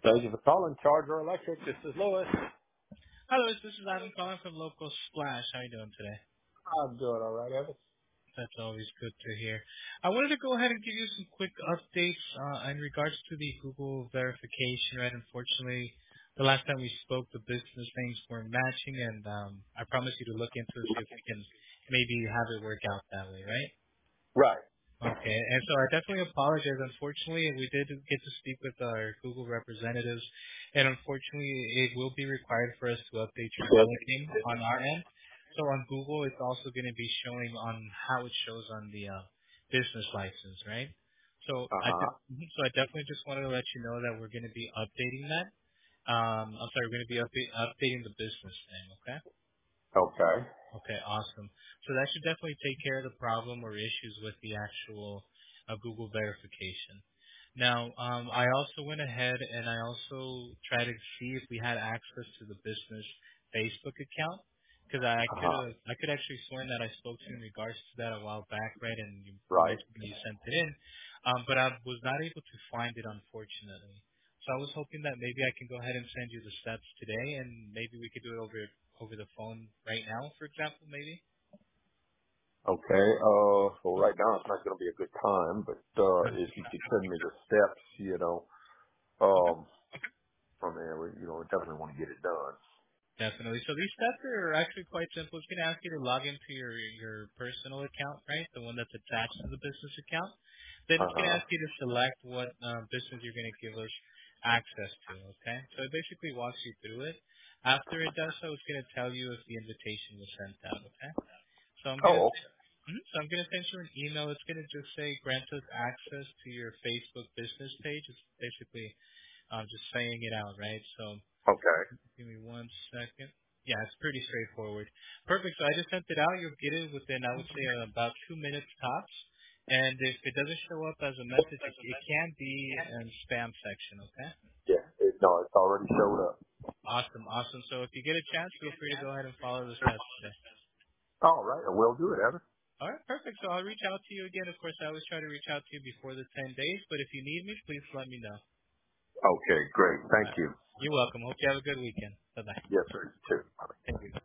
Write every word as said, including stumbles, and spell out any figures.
Thank you for calling Charger Electric. This is Lewis. Hello, this is Adam calling from Local Splash. How you doing today? I'm doing all right, Evan. That's always good to hear. I wanted to go ahead and give you some quick updates uh, in regards to the Google verification. Right, unfortunately, the last time we spoke, the business names weren't matching, and um, I promised you to look into it, see if we can maybe have it work out that way. Right? Right. Okay, and so I definitely apologize. Unfortunately, we did get to speak with our Google representatives, and unfortunately, it will be required for us to update your Good. billing name on our end. So on Google, it's also going to be showing on how it shows on the uh, business license, right? So Uh I huh. de- mhm, so I definitely just wanted to let you know that we're going to be updating that. Um, I'm sorry, we're going to be update, updating the business name. Okay. Okay. Okay, awesome. So that should definitely take care of the problem or issues with the actual uh, Google verification. Now, um, I also went ahead and I also tried to see if we had access to the business Facebook account because I Uh could huh. have I could actually sworn that I spoke to you in regards to that a while back, right? And you, you Right. mentioned that you sent it in, um, but I was not able to find it unfortunately. So I was hoping that maybe I can go ahead and send you the steps today, and maybe we could do it over over the phone right now, for example, maybe? Okay. Uh, well, right now it's not going to be a good time, but uh, Uh, if you could send me the steps, you know, Okay. um, from there, we, you know, we definitely want to get it done. Definitely. So these steps are actually quite simple. It's going to ask you to log into your your personal account, right? The one that's attached to the business account. Then Uh it's going to huh. ask you to select what um, business you're going to give us access to, okay? So it basically walks you through it. After it does so, it's going to tell you if the invitation was sent out, okay? So I'm going to Oh, okay. Mhm. So I'm going to send you an email. It's going to just say grant us access to your Facebook business page. It's basically um, just saying it out, right? So Okay. give me one second. Yeah, it's pretty straightforward. Perfect. So I just sent it out. You'll get it within, I would say, uh, about two minutes tops. And if it doesn't show up as a message, it, it can be in spam section, okay? Yeah. It, no, it's already showed up. Awesome, awesome. So if you get a chance, feel free to go ahead and follow the steps today. All right. I will do it, Evan. All right, perfect. So I'll reach out to you again. Of course, I always try to reach out to you before the ten days, but if you need me, please let me know. Okay. Great. All Thank right. you. You're welcome. Hope you have a good weekend. Bye-bye. Yes, sir. You too. Thank you.